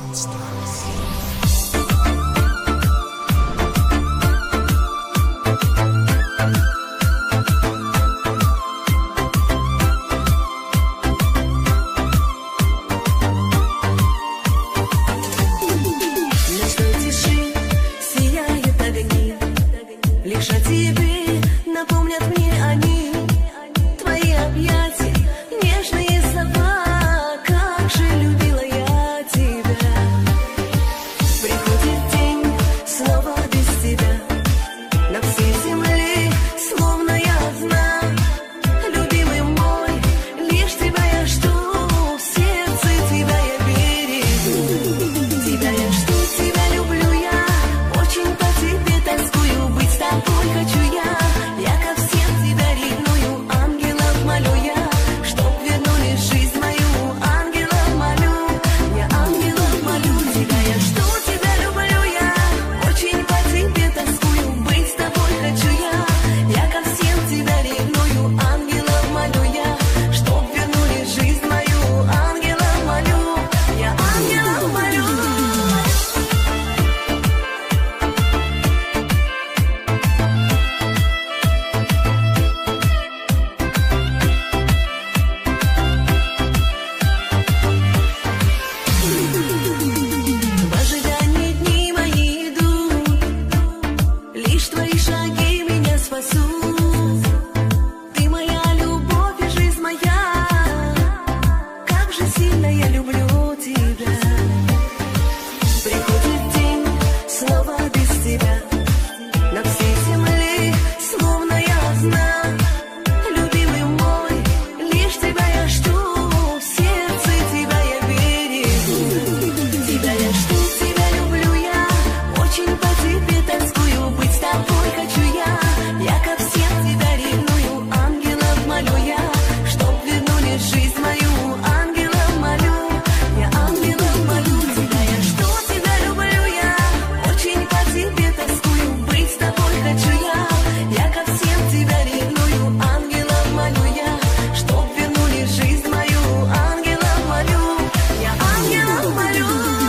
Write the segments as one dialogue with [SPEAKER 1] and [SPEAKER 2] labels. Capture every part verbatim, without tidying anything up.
[SPEAKER 1] Лишь о тебе напомнят мне они, твои объятия, нежные слова, как же любила я тебя. Приходит день, снова без тебя, на всей земле, словно я одна. Любимый мой, лишь тебя я жду, в сердце тебя я берегу. Тебя я жду, тебя люблю я, очень по тебе тоскую, быть с тобой хочу я. Я ко всем тебя ревную, ангелов молю я, чтоб вернули жизнь мою. Ангелов молю, я ангелов молю. Тебя я жду, тебя люблю я, очень по тебе тоскую, быть с тобой хочу я. Я ко всем тебя ревную, ангелов молю я, чтоб вернули жизнь мою. Ангелов молю, я ангелов молю. В ожидании дни мои идут, лишь твои шаги меня спасут. Ты моя любовь и жизнь моя, как же сильно я люблю тебя. Приходит день, снова без тебя, на всей земле, словно я одна. Любимый мой, лишь тебя я жду, в сердце тебя я берегу. Тебя я жду, тебя люблю я, очень по тебе тоскую, быть с тобой хочу я. Я ко всем тебя ревную, ангелов молю я, чтоб вернули жизнь мою. Ангелов молю, я ангелов молю. Тебя я жду, тебя люблю я, очень по тебе тоскую, быть с тобой хочу я. Я ко всем тебя ревную, ангелов молю я, чтоб вернули жизнь мою. Ангелов молю, я ангелов молю.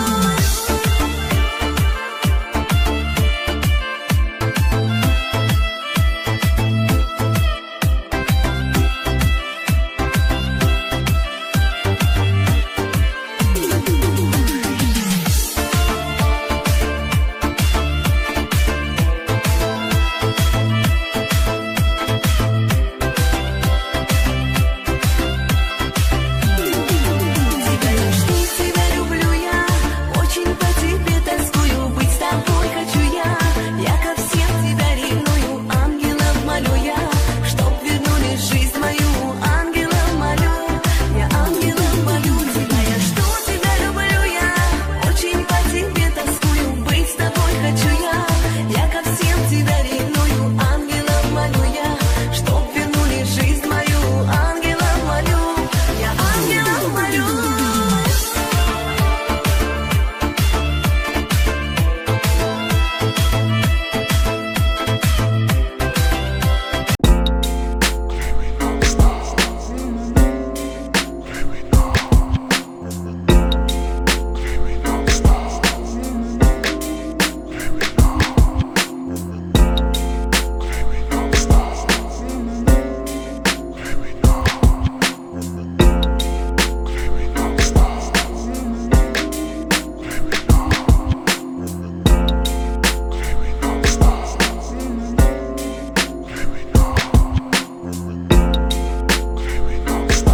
[SPEAKER 1] Тебя я жду, тебя люблю я, очень по тебе тоскую, быть с тобой хочу я. Я ко всем тебя ревную, ангелов молю я, чтоб вернули жизнь мою. Ангелов молю, я ангелов молю. Тебя я жду, тебя люблю я, очень по тебе тоскую, быть с тобой хочу я. Я ко всем тебя ревную, ангелов молю я, чтоб вернули жизнь мою. Ангелов молю, я ангелов молю.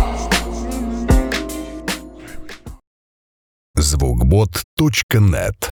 [SPEAKER 2] звукбот точка нет